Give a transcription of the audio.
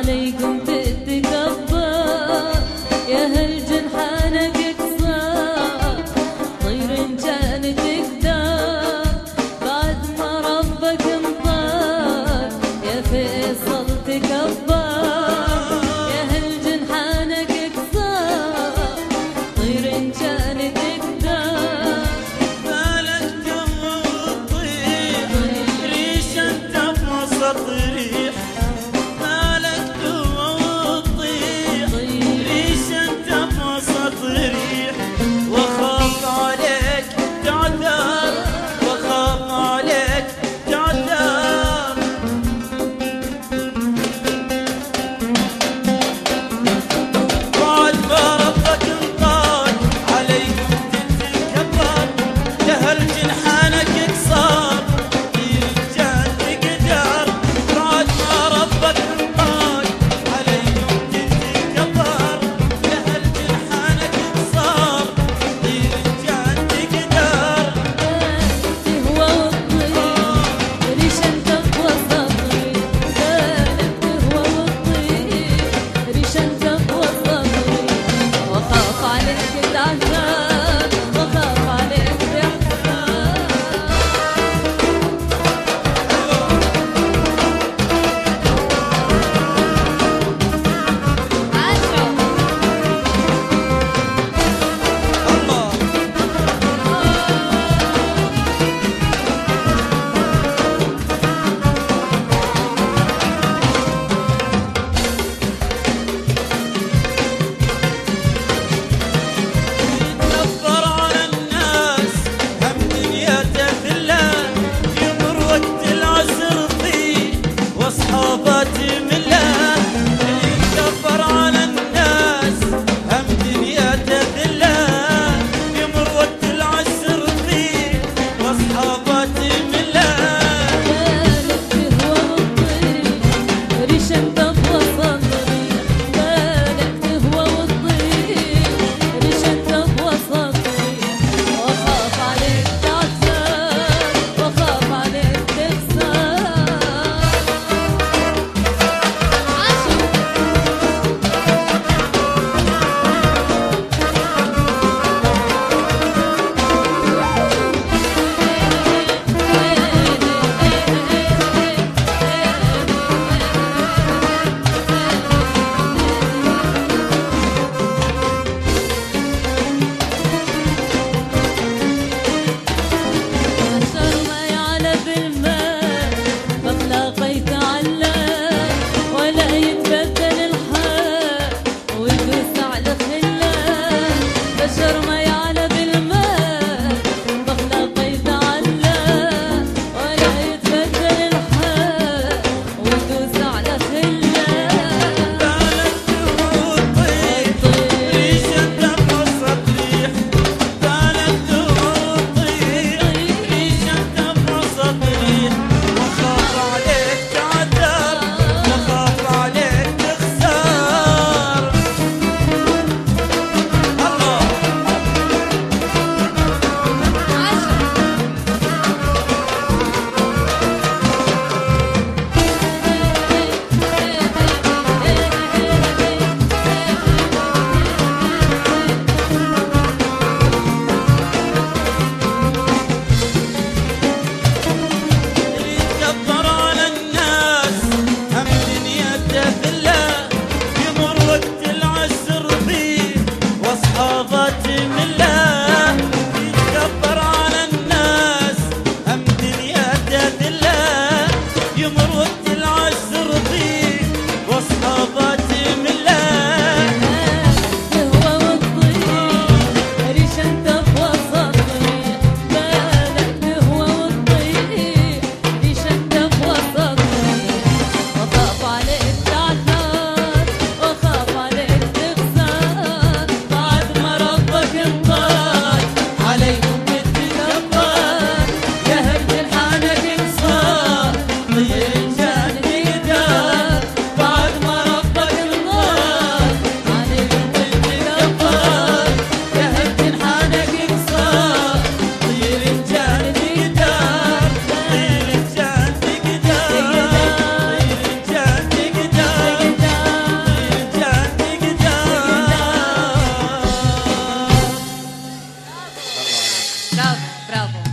عليكم تتكبر يا هل جنحانك كسار طير إن كان تقدر بعد ما ربك انطر يا فيصل تكبر يا هل جنحانك كسار طير إن كان تقدر بالك تطير ريش انت بوسط ريح بالك تطير ريش انت بوسط ريح واخاف عليك تعذر واخاف عليك تعذر بعد ما ربك انطاق عليكم تتكبر يا هل جنحانك كسار يرجع تقدر بعد ما ربك انطاق عليكم تتكبر يا هل جنحانك كسار يرجع تقدر تهوى وتطير ريش انت بوسط ريح بالك تهوى وتطير ريش انت بوسط ريح واخاف عليك تعذر واخاف عليك تحزن عاشوا الله يتكبر على الناس هم دنيته ذلة يمر وقت العسر فيه واصحابه ملة يتكبر على الناس هم دنيته ذلة يمر وقت العسر فيه واصحابه ملة بالك تهوى وتطير ريش انت بوسط ريح بالك تهوى وتطير ريش انت بوسط ريح واخاف عليك تعذر واخاف عليك تخسر عاشوا بشر ما يعلى بالماء مخلقي تعلق ولا يتبدل الحال ويدوس على خلاه بشر ما يعلى بالماء مخلقي تعلق ولا يتبدل الحال ويدوس على خلاه بالك تطير ريش انت بوسط ريح بالك تطير ريش انت بوسط ريح واخاف عليك تعذر واخاف عليك تخسر الله يتكبر على الناس هم دنيته ذلة يمر وقت العسر فيه واصحابه ملة يتكبر على الناس هم دنيته ذلة يمر وقت العسر فيه واصحابه ملة تهوى وتطير ريش انت بوسط ريح بالك تهوى وتطير ريش انت بوسط ريح واخاف عليك تعذر واخاف عليك تخسر بعد ما ربك انطر عليكم تتكبر يا هل جنحانك كسار طير إن كان برافو.